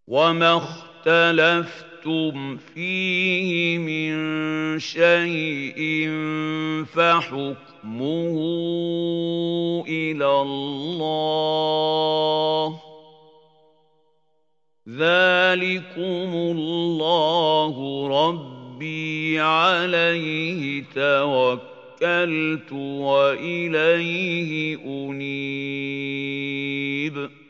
وَمَا اخْتَلَفْتُمْ فِيهِ مِن شَيْءٍ فَحُكْمُهُ إِلَى اللَّهِ ۚ ذَٰلِكُمُ اللَّهُ رَبِّي عَلَيْهِ تَوَكَّلْتُ وَإِلَيْهِ أُنِيبُ